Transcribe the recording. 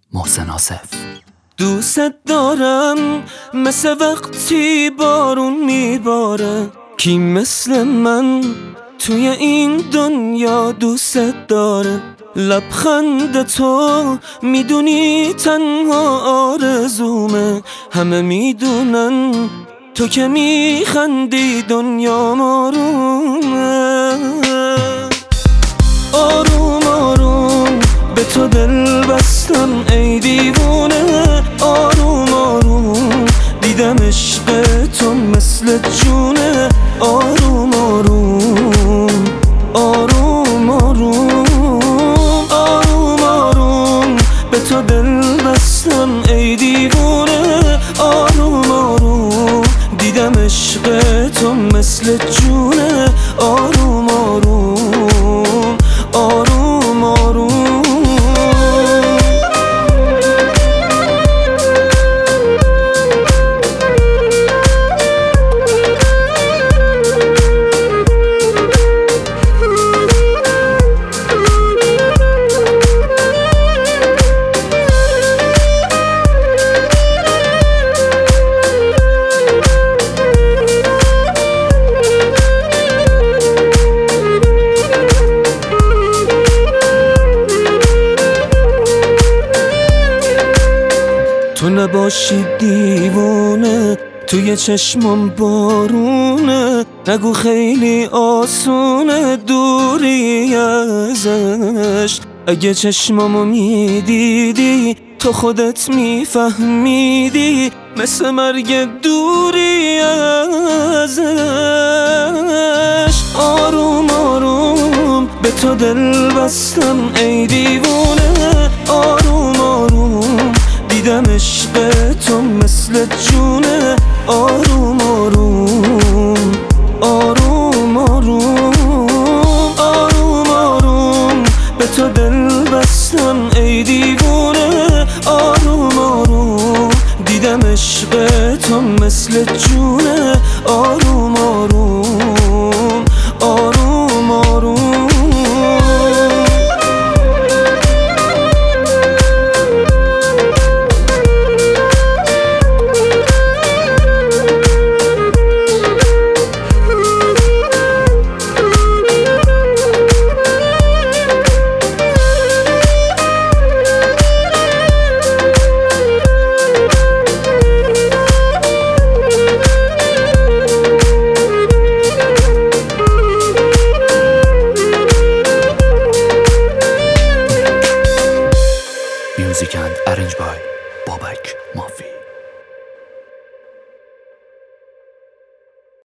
محسن آصف. دوست دارم مثل وقتی بارون میباره، کی مثل من توی این دنیا دوست داره؟ لبخند تو میدونی تنها آرزومه، همه میدونن تو که میخندی دنیا آرومه. آروم آروم به تو دل بستم ای دیوونه، آروم آروم دیدم عشق تو مثل جونه. آروم آروم آروم آروم آروم آروم به تو دل بستم ای دیوونه، آروم آروم دیدم عشق تو مثل جونه. آروم آروم آروم آروم تو نباشی دیوونه، توی چشمم بارونه، نگو خیلی آسونه دوری ازش. اگه چشمامو میدیدی تو خودت میفهمیدی، مثل مرگ دوری ازش. آروم آروم به تو دل بستم ای دیوونه، آروم آروم دیدم عشق تو مثل جونه. آروم آروم آروم آروم آروم آروم به تو دل بستم ای دیوونه، آروم آروم دیدم عشق تو مثل جونه. آروم آروم آروم آروم Music and arranged by Babak Mafi.